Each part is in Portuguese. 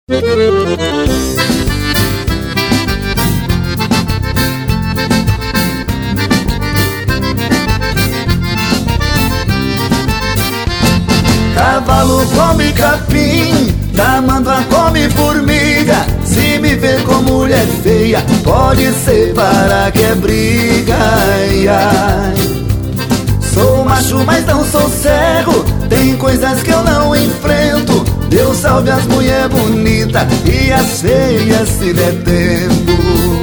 Cavalo come capim, tamanduá come formiga. Se me ver com mulher feia, pode separar que é briga. Ai, ai. Sou macho, mas não sou cego, tem coisas que eu não enfrento. Deus salve as mulher bonitas e as feias se der tempo.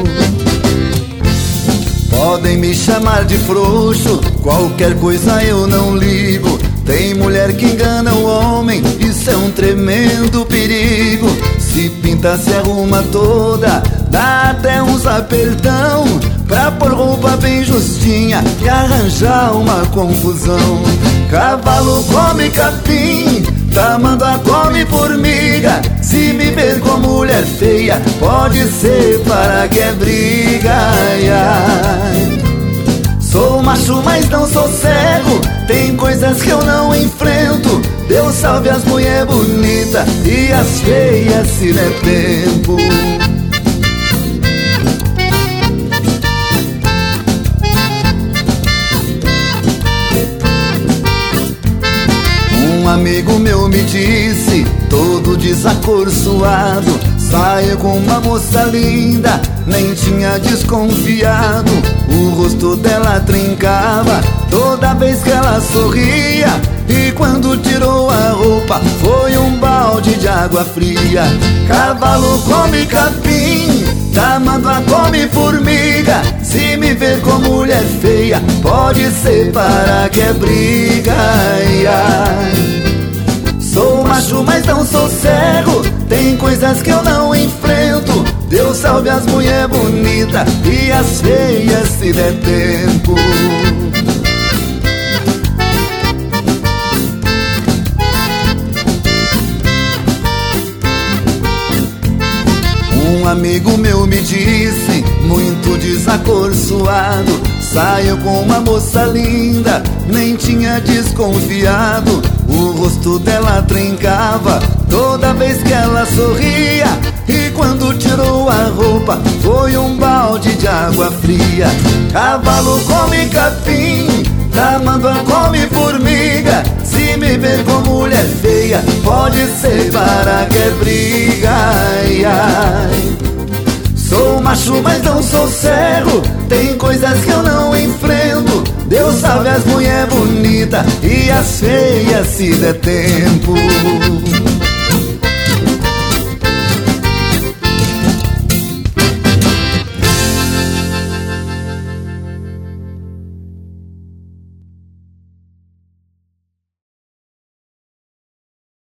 Podem me chamar de frouxo, qualquer coisa eu não ligo. Tem mulher que engana o homem, isso é um tremendo perigo. Se pinta, se arruma toda, dá até uns apertão, pra pôr roupa bem justinha e arranjar uma confusão. Cavalo come capim, tamanduá come formiga. Se me ver com mulher feia, pode separar que é briga. Ai, ai. Sou macho, mas não sou cego, tem coisas que eu não enfrento. Deus salve as mulher bonitas e as feias se der tempo. Um amigo meu me disse, todo desacorçoado: saio com uma moça linda, nem tinha desconfiado. O rosto dela trincava toda vez que ela sorria, e quando tirou a roupa foi um balde de água fria. Cavalo come capim, tamanduá come formiga. Se me ver com mulher feia, pode separar que é briga. Ai, ai. Sou macho, mas não sou cego, tem coisas que eu não enfrento. Deus salve as mulher bonitas e as feias se der tempo. Um amigo meu me disse, muito desacorçoado: saio com uma moça linda, nem tinha desconfiado. O rosto dela trincava toda vez que ela sorria, e quando tirou a roupa foi um balde de água fria. Cavalo come capim, tamanduá come formiga. Se me ver com mulher feia, pode separar que é briga. Ai, ai. Sou macho, mas não sou cego, tem coisas que eu não enfrento. Deus salve as mulher bonitas e as feias se der tempo.